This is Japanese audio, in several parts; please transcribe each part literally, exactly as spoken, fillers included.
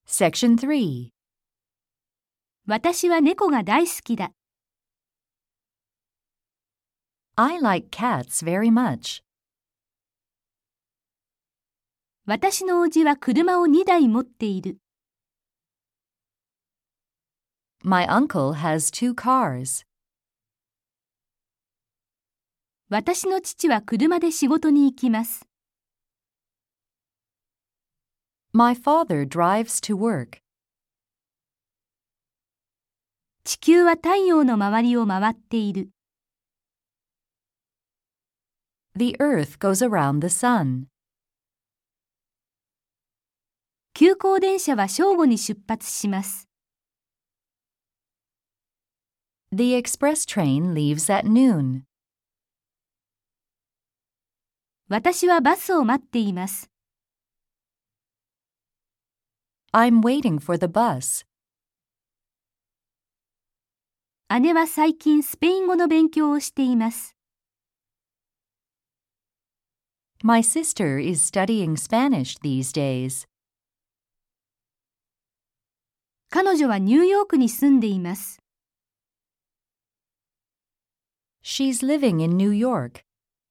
Section three. 私は猫が大好きだ。 I like cats very much. 私の叔父は車をにだい持っている。 My uncle has two cars. 私の父は車で仕事に行きます。 My father drives to work. 地球は太陽の周りを回っている。 The earth goes around the sun. 急行電車は正午に出発します。 The express train leaves at noon. 私はバスを待っています。 I'm waiting for the bus. 姉は最近スペイン語の勉強をしています。 My sister is studying Spanish these days. 彼女はニューヨークに住んでいます。 She's living in New York.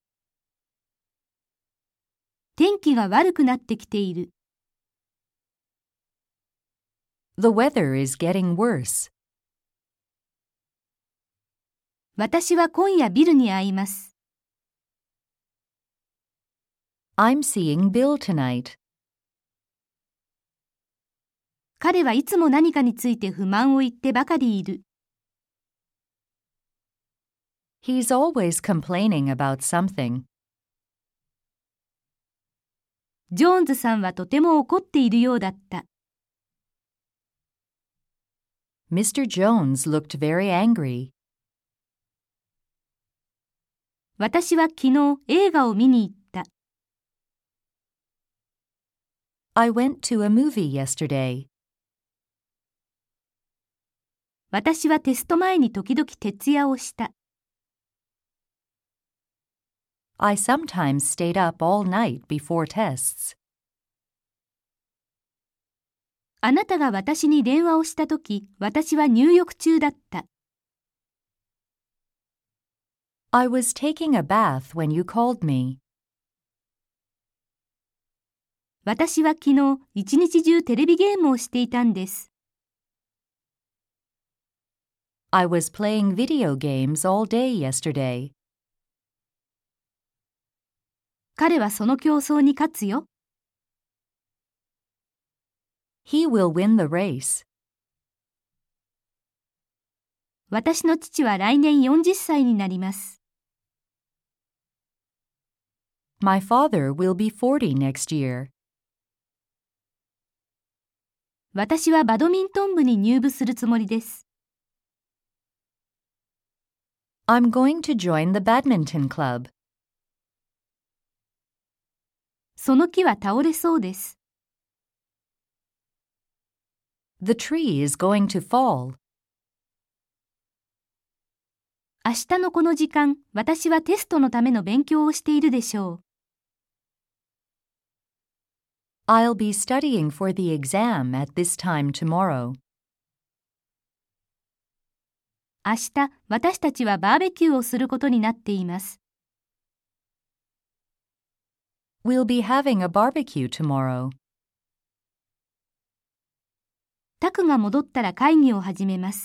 天気が悪くなってきている。 The weather is getting worse. 私は今夜ビルに会います。 I'm seeing Bill tonight. 彼はいつも何かについて不満を言ってばかりいる。 He's always complaining about something. ジョーンズさんはとても怒っているようだった。 Mister Jones looked very angry. 私は昨日映画を見に行った。 I went to a movie yesterday. 私はテスト前に時々徹夜をした。 I sometimes stayed up all night before tests. あなたが私に電話をしたとき、私は入浴中だった。 I was taking a bath when you called me. 私は昨日一日中テレビゲームをしていたんです。 I was playing video games all day yesterday. 彼はその競争に勝つよ。 He will win the race. 私の父は来年よんじゅっさいになります。 My father will be forty next year. 私はバドミントン部に入部するつもりです。 I'm going to join the badminton club. その木は倒れそうです。 The tree is going to fall. 明日のこの時間、私はテストのための勉強をしているでしょう。 I'll be studying for the exam at this time tomorrow. 明日、私たちはバーベキューをすることになっています。 We'll be having a barbecue tomorrow. タクが戻ったら会議を始めます。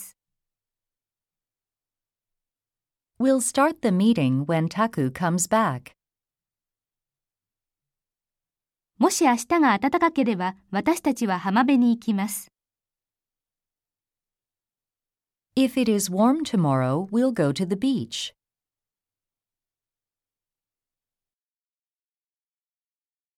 We'll start the meeting when Taku comes back. もし明日が暖かければ、私たちは浜辺に行きます。 If it is warm tomorrow, we'll go to the beach.